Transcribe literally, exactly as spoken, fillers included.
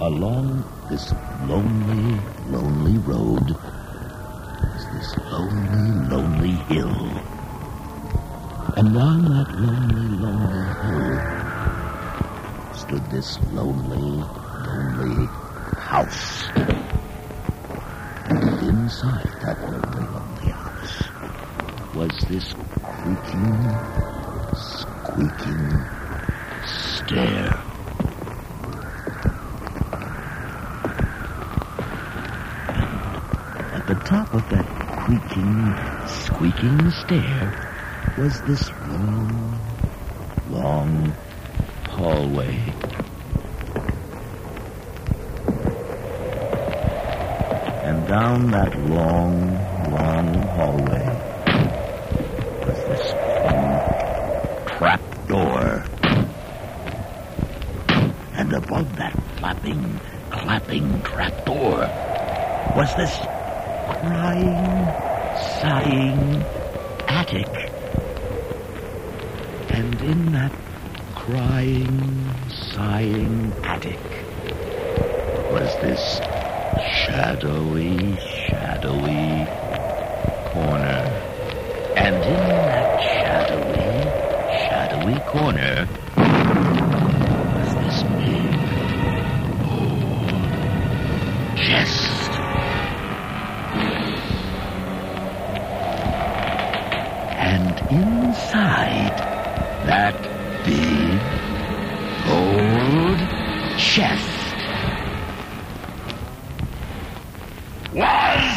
along this lonely, lonely road was this lonely, lonely hill. And on that lonely, lonely hill stood this lonely, lonely house. And inside that lonely, lonely house was this creaking, squeaking stair. And at the top of that creaking, squeaking stair was this long, long hallway. And down that long, long hallway was this trap door. And above that flapping, clapping trap door was this crying, sighing attic. And in that crying, sighing attic was this shadowy, shadowy corner. And in that shadowy, shadowy corner was this big, old chest. And inside that big, old chest was